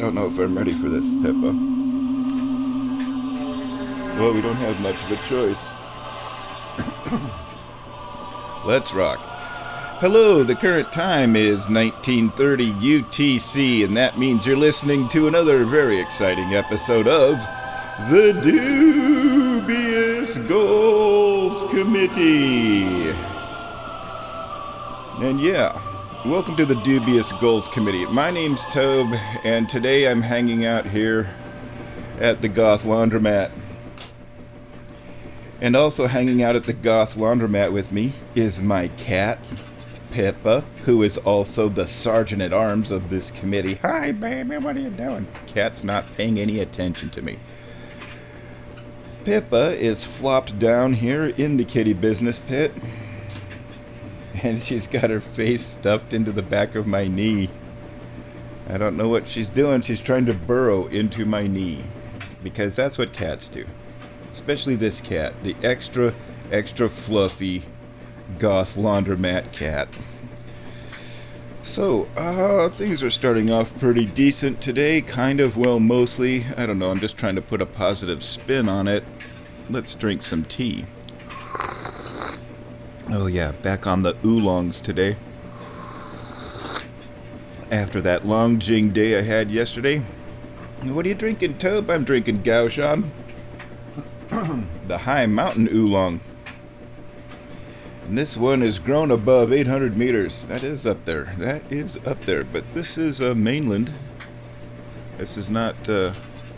don't know if I'm ready for this, Pippa. Well, we don't have much of a choice. Let's rock. Hello, the current time is 1930 UTC, and that means you're listening to another very exciting episode of The Dubious Goals Committee. And yeah, welcome to the Dubious Goals Committee. My name's Tobe, and today I'm hanging out here at the Goth Laundromat. And also hanging out at the Goth Laundromat with me is my cat, Pippa, who is also the sergeant-at-arms of this committee. Hi, baby, what are you doing? Cat's not paying any attention to me. Pippa is flopped down here in the kitty business pit, and she's got her face stuffed into the back of my knee. I don't know what she's doing. She's trying to burrow into my knee, because that's what cats do. Especially this cat, the extra fluffy Goth Laundromat cat. So, things are starting off pretty decent today, kind of, well, mostly. I don't know, I'm just trying to put a positive spin on it. Let's drink some tea. Oh yeah, back on the oolongs today. After that long jing day I had yesterday. What are you drinking, Tobe? I'm drinking Gaoshan. The High Mountain Oolong. And this one is grown above 800 meters. That is up there. That is up there. But this is mainland. This is not the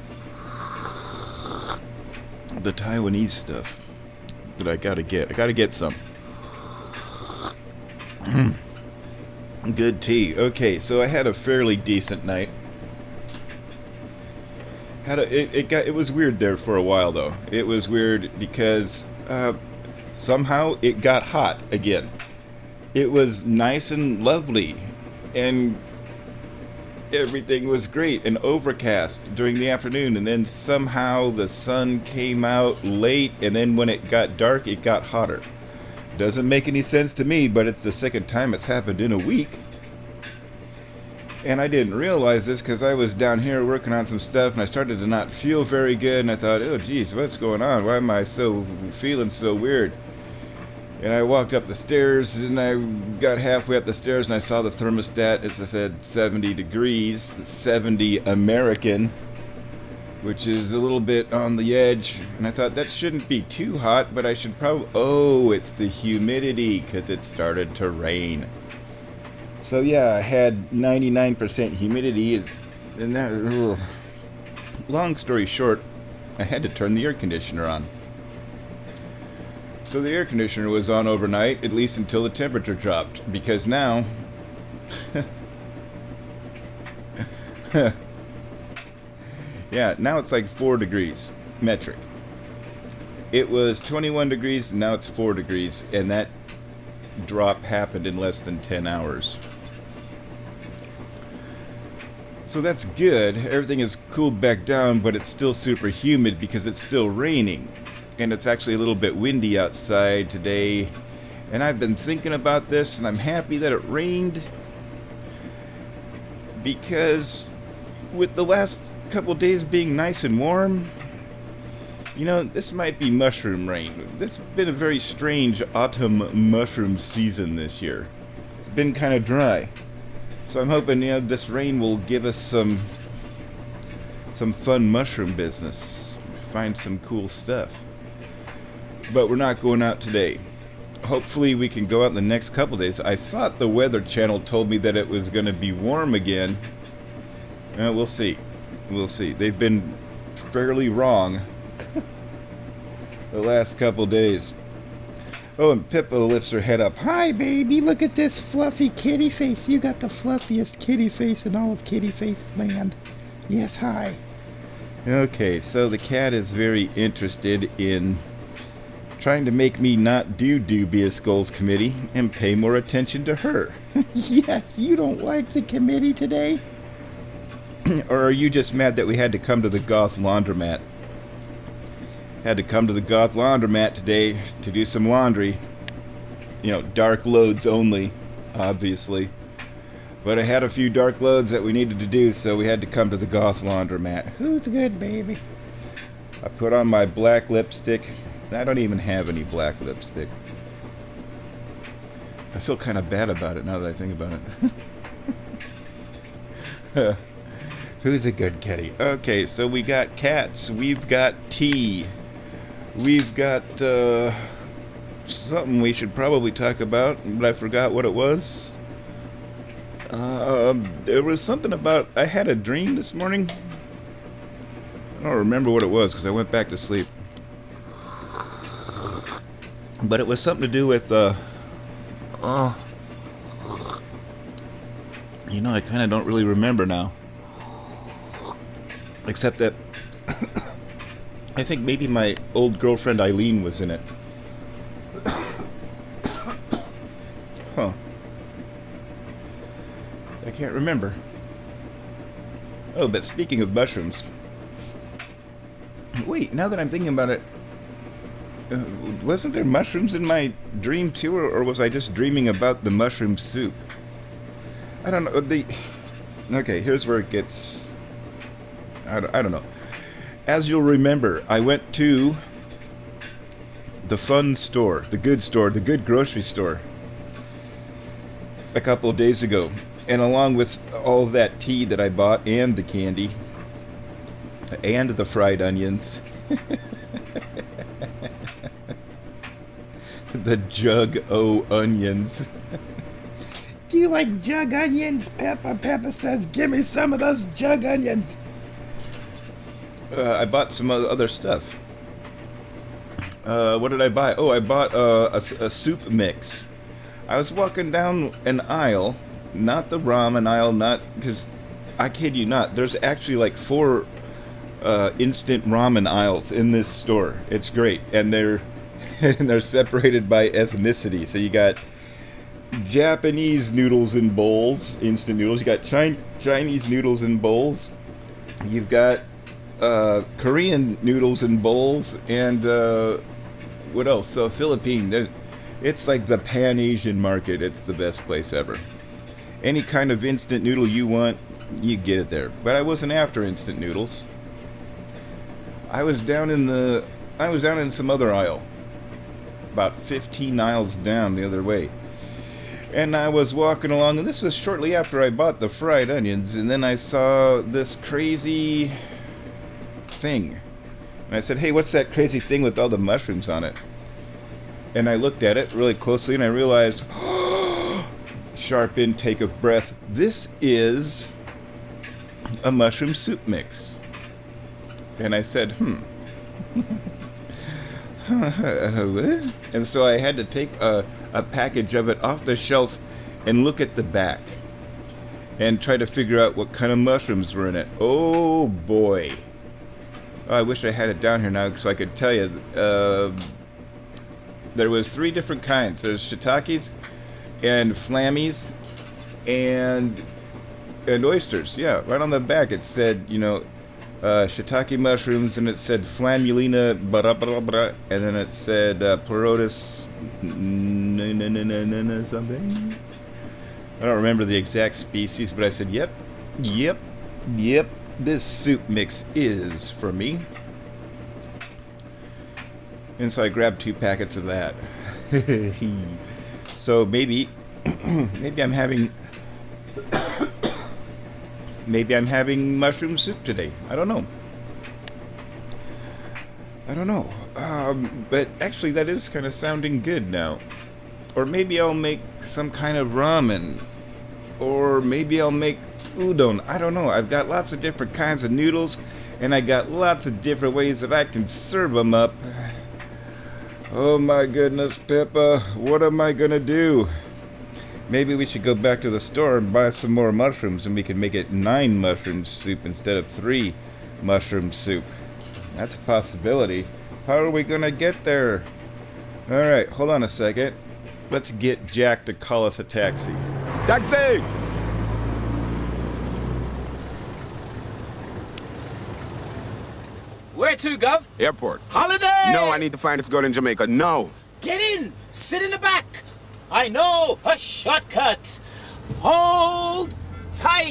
Taiwanese stuff that I gotta get. I gotta get some. Good tea. Okay, so I had a fairly decent night. It was weird there for a while though. It was weird because somehow it got hot again. It was nice and lovely, and everything was great and overcast during the afternoon, and then somehow the sun came out late, and then when it got dark, it got hotter. Doesn't make any sense to me, but it's the second time it's happened in a week. And I didn't realize this because I was down here working on some stuff, and I started to not feel very good, and I thought, oh geez, what's going on? Why am I feeling so weird? And I walked up the stairs, and I got halfway up the stairs, and I saw the thermostat. As I said, 70 degrees, 70 American, which is a little bit on the edge. And I thought that shouldn't be too hot, but I should probably... Oh, it's the humidity because it started to rain. So yeah, I had 99% humidity, and that... Ugh. Long story short, I had to turn the air conditioner on. So the air conditioner was on overnight, at least until the temperature dropped, because now... yeah, now it's like 4 degrees, metric. It was 21 degrees, and now it's 4 degrees, and that drop happened in less than 10 hours. So that's good. Everything is cooled back down, but it's still super humid because it's still raining. And it's actually a little bit windy outside today. And I've been thinking about this, and I'm happy that it rained, because with the last couple days being nice and warm, you know, this might be mushroom rain. This has been a very strange autumn mushroom season this year. It's been kind of dry. So I'm hoping, you know, this rain will give us some fun mushroom business. Find some cool stuff. But we're not going out today. Hopefully we can go out in the next couple days. I thought the Weather Channel told me that it was going to be warm again. We'll see. We'll see. They've been fairly wrong the last couple days. Oh, and Pippa lifts her head up. Hi, baby. Look at this fluffy kitty face. You got the fluffiest kitty face in all of kitty face land. Yes, hi. Okay, so the cat is very interested in trying to make me not do Dubious Goals Committee and pay more attention to her. Yes, you don't like the committee today? Or are you just mad that we had to come to the Goth Laundromat? Had to come to the Goth Laundromat today to do some laundry. You know, dark loads only, obviously. But I had a few dark loads that we needed to do, so we had to come to the Goth Laundromat. Who's good, baby? I put on my black lipstick. I don't even have any black lipstick. I feel kind of bad about it now that I think about it. Who's a good kitty? Okay, so we got cats. We've got tea. We've got something we should probably talk about, but I forgot what it was. There was something about... I had a dream this morning. I don't remember what it was because I went back to sleep. But it was something to do with... you know, I kind of don't really remember now. Except that... I think maybe my old girlfriend Eileen was in it. Huh. I can't remember. Oh, but speaking of mushrooms... Wait, now that I'm thinking about it... wasn't there mushrooms in my dream too, or was I just dreaming about the mushroom soup? I don't know. Okay, here's where it gets... I don't know. As you'll remember, I went to the fun store, the good grocery store, a couple of days ago. And along with all of that tea that I bought, and the candy, and the fried onions, the jug-o onions. Do you like jug onions, Peppa? Peppa says, give me some of those jug onions. I bought some other stuff. What did I buy? Oh, I bought a soup mix. I was walking down an aisle, not the ramen aisle, not... because, I kid you not, there's actually like 4 instant ramen aisles in this store. It's great. And they're separated by ethnicity. So you got Japanese noodles in bowls, instant noodles. You got Chinese noodles in bowls. You've got Korean noodles in bowls, and what else? So Philippine. It's like the Pan-Asian market. It's the best place ever. Any kind of instant noodle you want, you get it there. But I wasn't after instant noodles. I was down in some other aisle, about 15 aisles down the other way. And I was walking along, and this was shortly after I bought the fried onions, and then I saw this crazy thing. And I said, hey, what's that crazy thing with all the mushrooms on it? And I looked at it really closely, and I realized, sharp intake of breath, this is a mushroom soup mix. And I said, And so I had to take a package of it off the shelf and look at the back and try to figure out what kind of mushrooms were in it. Oh boy. Oh, I wish I had it down here now so I could tell you. There was 3 different kinds. There's shiitakes and flammies and oysters. Yeah, right on the back it said, you know, shiitake mushrooms, and it said Flammulina, and then it said Pleurotus something. I don't remember the exact species, but I said, yep, this soup mix is for me. And so I grabbed 2 packets of that. So maybe I'm having mushroom soup today. I don't know. But actually, that is kind of sounding good now. Or maybe I'll make some kind of ramen. Or maybe I'll make udon. I don't know. I've got lots of different kinds of noodles, and I got lots of different ways that I can serve them up. Oh my goodness, Pippa, what am I gonna do? Maybe we should go back to the store and buy some more mushrooms, and we can make it 9 mushroom soup instead of 3 mushroom soup. That's a possibility. How are we gonna get there? Alright, hold on a second. Let's get Jack to call us a taxi. Taxi! Where to, Gov? Airport. Holiday! No, I need to find this girl in Jamaica. No. Get in! Sit in the back! I know a shortcut! Hold tight!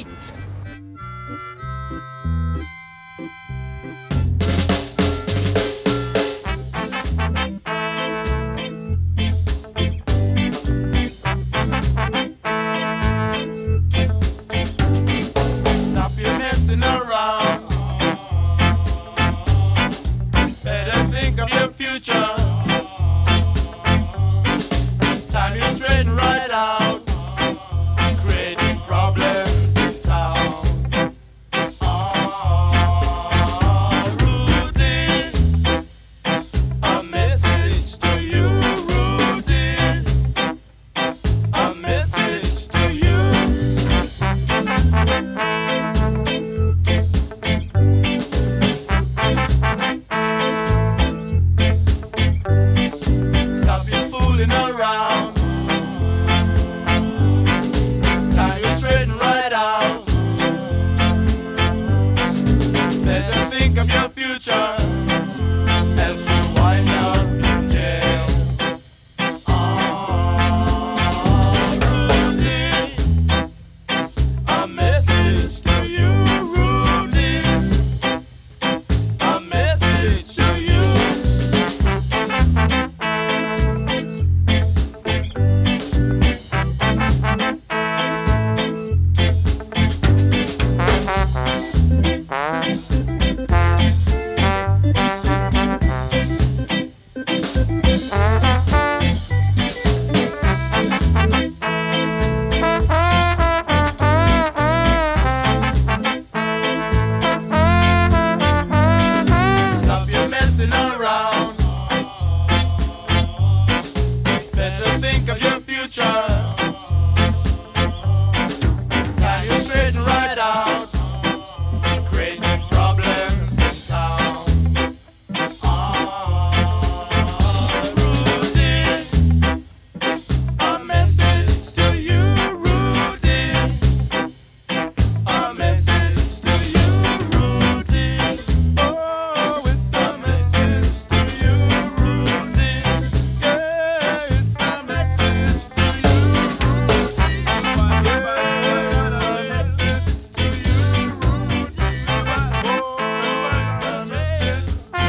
Stop your messing around. Better think of your future. Time you straighten right out. Creating problems in town. Routine. A message to you, routine. A message to you. Stop your fooling around. Time you straighten right out. Better think of your future, else you wind up in jail. Routine. A message to you, routine. A message to you. Stop your messing around. Better think of your future. Time you straighten right out. Creating problems in town. Routine. A message to you, routine. A message to you, routine. Oh, it's a message to you, routine. Yeah, it's a message to you, routine. Yeah, it's a message to you, routine. Oh, it's a message to you,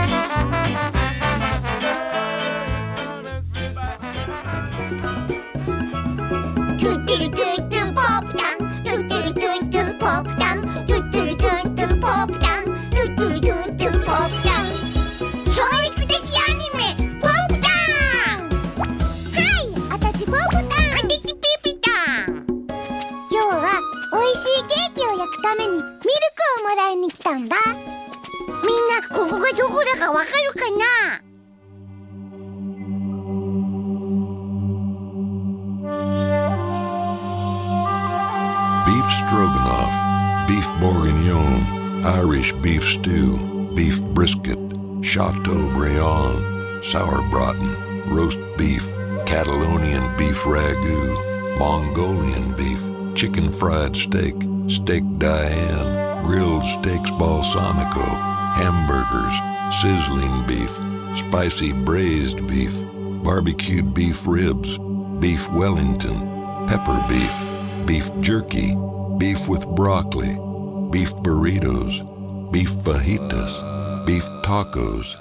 Beef stroganoff, beef bourguignon, Irish beef stew, beef brisket, Chateaubriand, sauerbraten, roast beef, Catalonian beef ragout, Mongolian beef, chicken fried steak, steak Diane, grilled steaks balsamico, hamburgers, sizzling beef, spicy braised beef, barbecued beef ribs, beef Wellington, pepper beef, beef jerky, beef with broccoli, beef burritos, beef fajitas, beef tacos.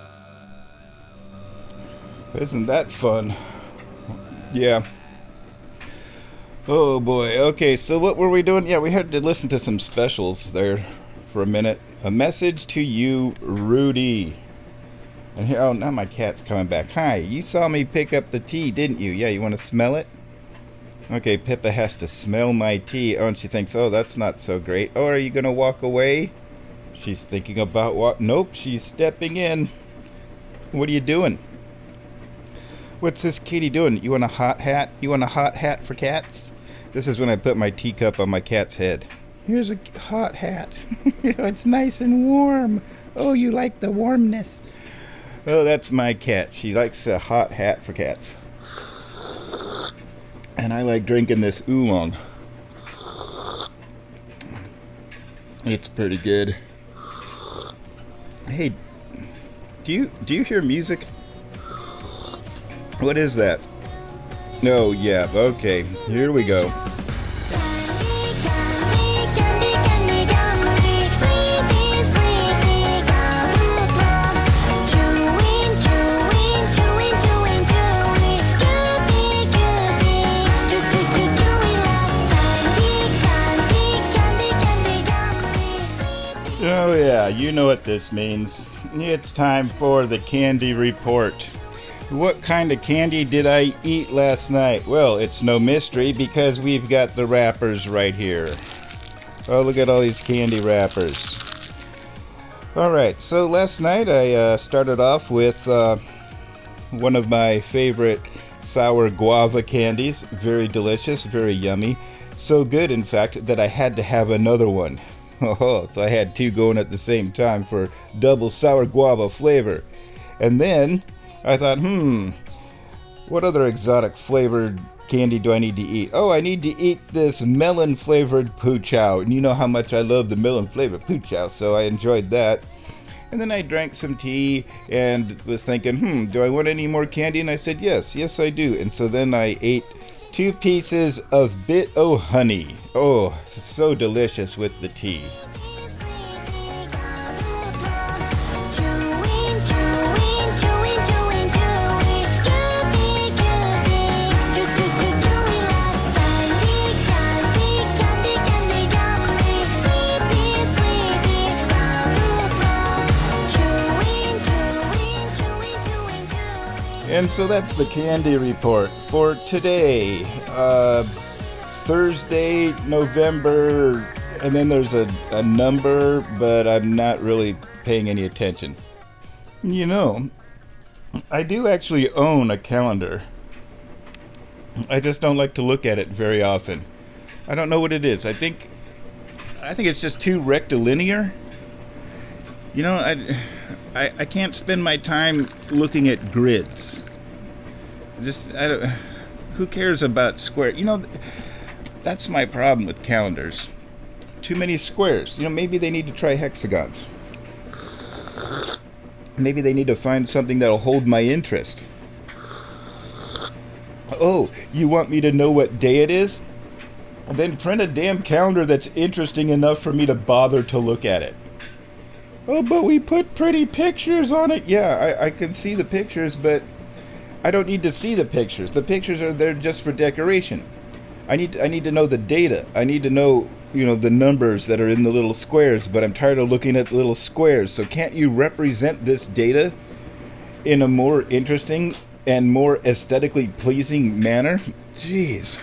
Isn't that fun? Yeah. Oh boy. Okay, so what were we doing? Yeah, we had to listen to some specials there for a minute. A message to you, Rudy. And here, oh, now my cat's coming back. Hi, you saw me pick up the tea, didn't you? Yeah, you want to smell it? Okay, Pippa has to smell my tea. Oh, and she thinks, oh, that's not so great. Oh, are you going to walk away? She's thinking about what? Nope, she's stepping in. What are you doing? What's this kitty doing? You want a hot hat? You want a hot hat for cats? This is when I put my teacup on my cat's head. Here's a hot hat. It's nice and warm. Oh, you like the warmness. Oh, that's my cat. She likes a hot hat for cats. And I like drinking this oolong. It's pretty good. Hey, do you hear music? What is that? Oh, yeah, okay. Here we go. you know what this means. It's time for the candy report. What kind of candy did I eat last night? Well, it's no mystery because we've got the wrappers right here. Oh, look at all these candy wrappers. Alright, so last night I started off with one of my favorite sour guava candies. Very delicious, very yummy. So good, in fact, that I had to have another one. Oh, so I had two going at the same time for double sour guava flavor. And then I thought, what other exotic flavored candy do I need to eat? Oh, I need to eat this melon flavored Poo Chow. And you know how much I love the melon flavored Poo Chow, so I enjoyed that. And then I drank some tea and was thinking, do I want any more candy? And I said, yes I do. And so then I ate 2 pieces of Bit O' Honey. Oh, so delicious with the tea. And so that's the candy report for today, Thursday, November, and then there's a number, but I'm not really paying any attention. You know, I do actually own a calendar. I just don't like to look at it very often. I don't know what it is. I think it's just too rectilinear. You know, I can't spend my time looking at grids. Who cares about square? You know, that's my problem with calendars. Too many squares. You know, maybe they need to try hexagons. Maybe they need to find something that'll hold my interest. Oh, you want me to know what day it is? Then print a damn calendar that's interesting enough for me to bother to look at it. Oh, but we put pretty pictures on it. Yeah, I can see the pictures, but I don't need to see the pictures. The pictures are there just for decoration. I need to know the data. I need to know, the numbers that are in the little squares, but I'm tired of looking at the little squares. So can't you represent this data in a more interesting and more aesthetically pleasing manner? Jeez.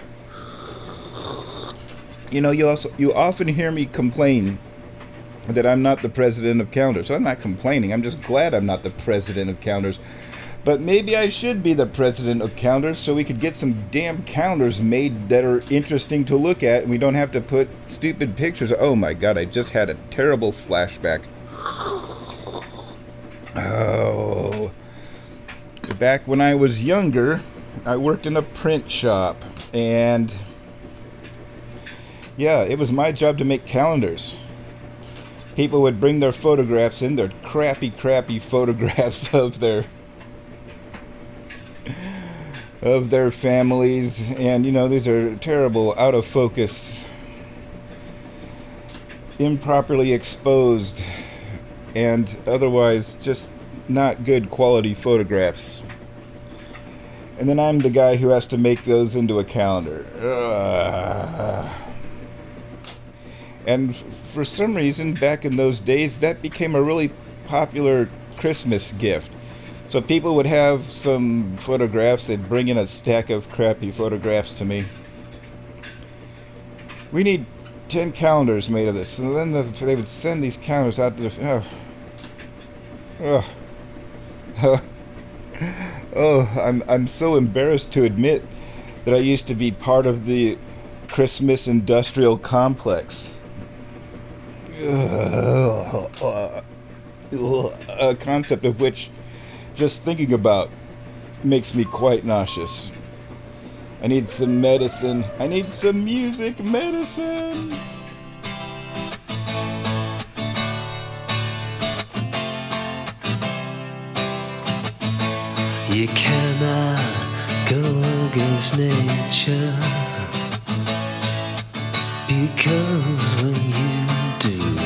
You often hear me complain that I'm not the president of calendars. So I'm not complaining. I'm just glad I'm not the president of calendars. But maybe I should be the president of calendars so we could get some damn calendars made that are interesting to look at and we don't have to put stupid pictures. Oh my God, I just had a terrible flashback. Oh. Back when I was younger, I worked in a print shop. And yeah, it was my job to make calendars. People would bring their photographs in, their crappy photographs of their families, and these are terrible, out of focus, improperly exposed, and otherwise just not good quality photographs. And then I'm the guy who has to make those into a calendar. And for some reason, back in those days, that became a really popular Christmas gift. So people would have some photographs, they'd bring in a stack of crappy photographs to me. We need 10 calendars made of this. And then they would send these calendars out to the... I'm so embarrassed to admit that I used to be part of the Christmas industrial complex. A concept of which just thinking about makes me quite nauseous. I need some medicine. I need some music medicine. You cannot go against nature, because when you do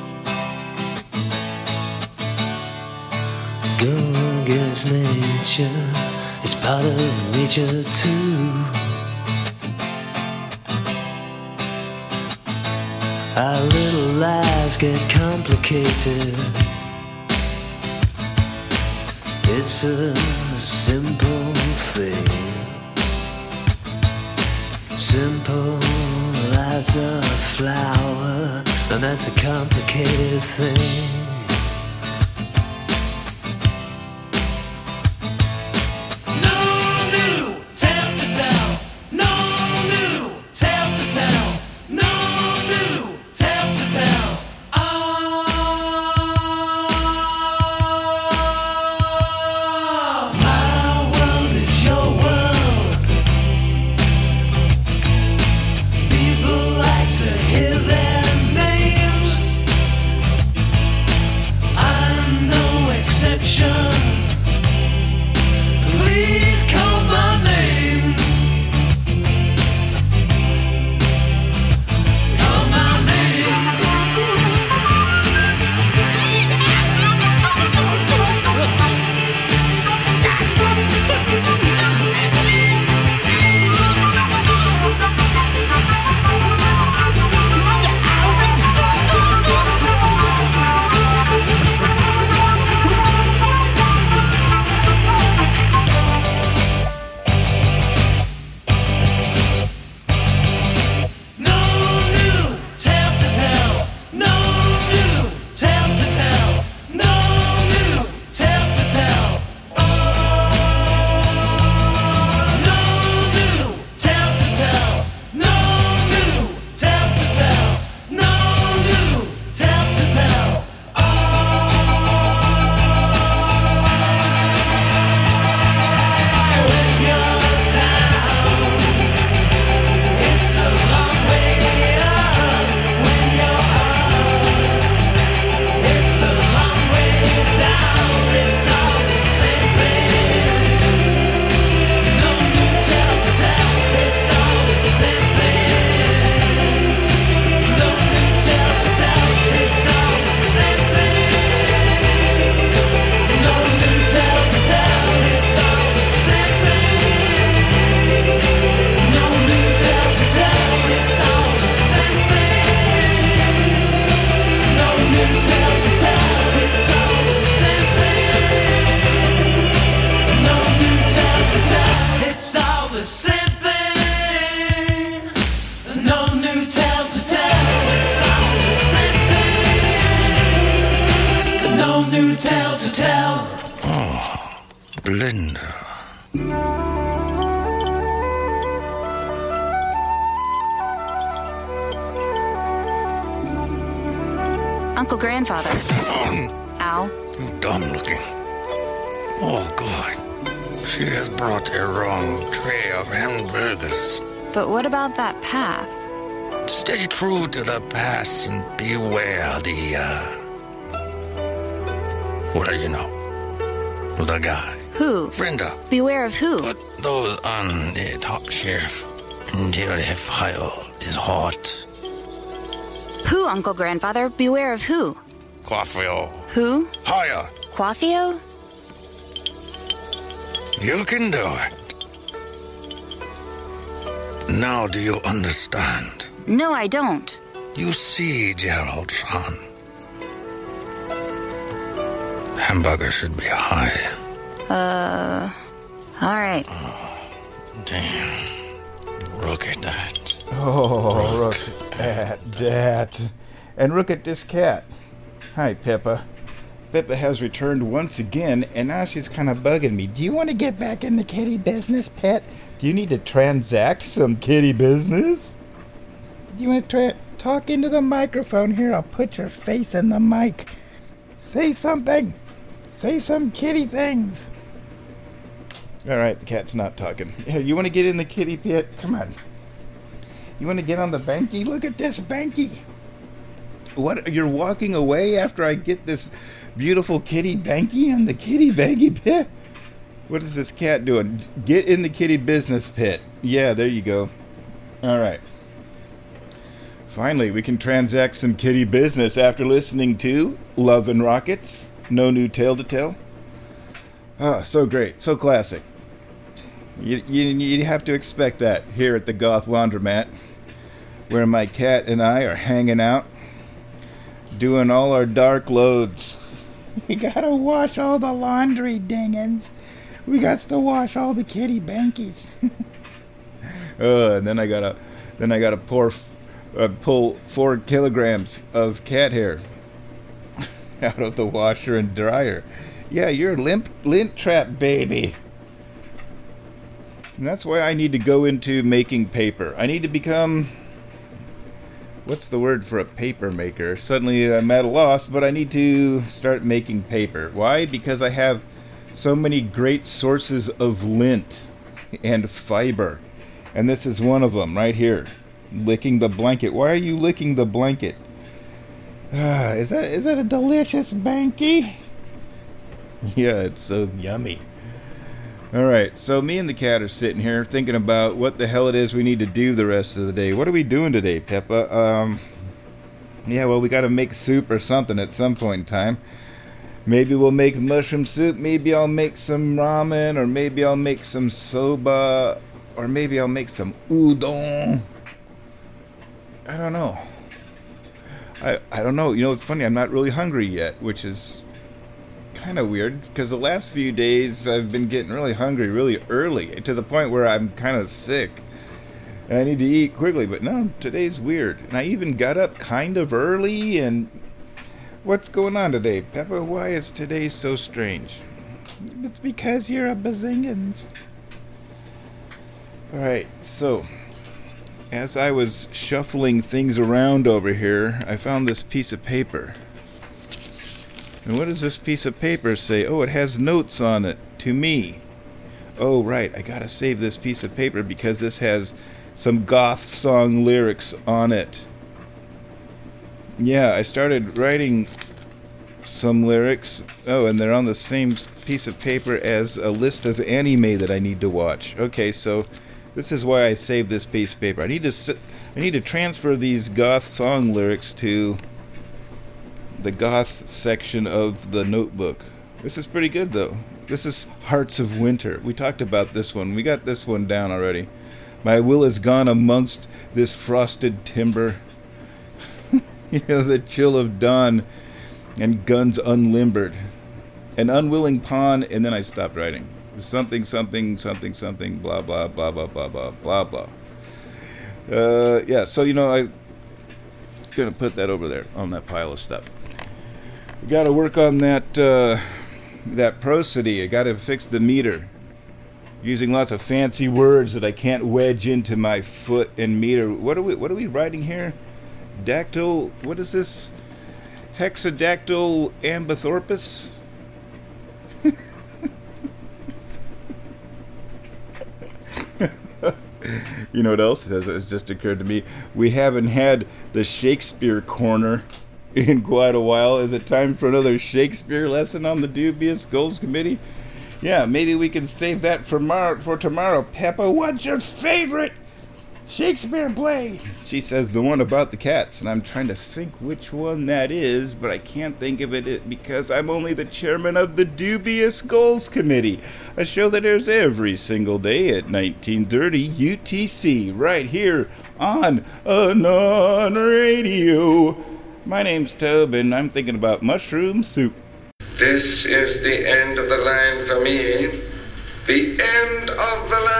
go against nature, it's part of nature too. our little lives get complicated. It's a simple thing, simple as a flower, and that's a complicated thing. Linda. Uncle Grandfather. Ow. You dumb looking. Oh, God. She has brought a wrong tray of hamburgers. But what about that path? Stay true to the past and beware well, you know, the guy. Who? Brenda. Beware of who? Put those on the top shelf until the fire is hot. Who, Uncle Grandfather? Beware of who? Quaffio. Who? Higher. Quaffio? You can do it. Now do you understand? No, I don't. You see, Gerald, son. Hamburger should be high. All right. Damn. Look at that. Oh, look at that. And look at this cat. Hi, Peppa. Peppa has returned once again, and now she's kind of bugging me. Do you want to get back in the kitty business, pet? Do you need to transact some kitty business? Do you want to talk into the microphone here? I'll put your face in the mic. Say something. Say some kitty things. All right, the cat's not talking. Here, you want to get in the kitty pit? Come on. You want to get on the banky? Look at this banky. What? You're walking away after I get this beautiful kitty banky on the kitty banky pit? What is this cat doing? Get in the kitty business pit. Yeah, there you go. All right. Finally, we can transact some kitty business after listening to Love and Rockets. No New Tale to Tell. Ah, so great. So classic. You have to expect that here at the Goth Laundromat. where my cat and I are hanging out, doing all our dark loads. We gotta wash all the laundry, dingins. We got to wash all the kitty bankies. And then I gotta pull 4 kilograms of cat hair out of the washer and dryer. Yeah, you're a lint trap, baby. And that's why I need to go into making paper. I need to become... What's the word for a paper maker? Suddenly I'm at a loss, but I need to start making paper. Why? Because I have so many great sources of lint and fiber. And this is one of them right here. Licking the blanket. Why are you licking the blanket? Is that a delicious banky? Yeah, it's so yummy. Alright, so me and the cat are sitting here thinking about what the hell it is we need to do the rest of the day. What are we doing today, Peppa? Yeah, well, we gotta make soup or something at some point in time. Maybe we'll make mushroom soup, maybe I'll make some ramen, or maybe I'll make some soba, or maybe I'll make some udon. I don't know. I don't know. You know, it's funny, I'm not really hungry yet, which is kind of weird, because the last few days I've been getting really hungry really early, to the point where I'm kind of sick and I need to eat quickly. But no, today's weird, and I even got up kind of early. And what's going on today, Peppa? Why is today so strange? It's because you're a bazingans. Alright, so as I was shuffling things around over here, I found this piece of paper. And what does this piece of paper say? Oh, it has notes on it to me. Oh, right, I gotta save this piece of paper because this has some goth song lyrics on it. Yeah, I started writing some lyrics. Oh, and they're on the same piece of paper as a list of anime that I need to watch. Okay, so this is why I saved this piece of paper. I need to transfer these goth song lyrics to the goth section of the notebook. This is pretty good, though. This is Hearts of Winter. We talked about this one. We got this one down already. My will is gone amongst this frosted timber. You know, the chill of dawn and guns unlimbered. An unwilling pawn, and then I stopped writing. Something, something, something, something, blah, blah, blah, blah, blah, blah, blah, blah. Yeah, so, you know, I'm going to put that over there on that pile of stuff. We got to work on that prosody. I got to fix the meter. Using lots of fancy words that I can't wedge into my foot and meter. What are we writing here? Dactyl. What is this? Hexadactyl ambithorpus. You know what else has just occurred to me? We haven't had the Shakespeare corner in quite a while. Is it time for another Shakespeare lesson on the Dubious Goals Committee? Yeah, maybe we can save that for tomorrow. Peppa, what's your favorite Shakespeare play? She says the one about the cats, and I'm trying to think which one that is, but I can't think of it because I'm only the chairman of the Dubious Goals Committee, a show that airs every single day at 1930 UTC, right here on Anon Radio. My name's Tobin. I'm thinking about mushroom soup. This is the end of the line for me. The end of the line.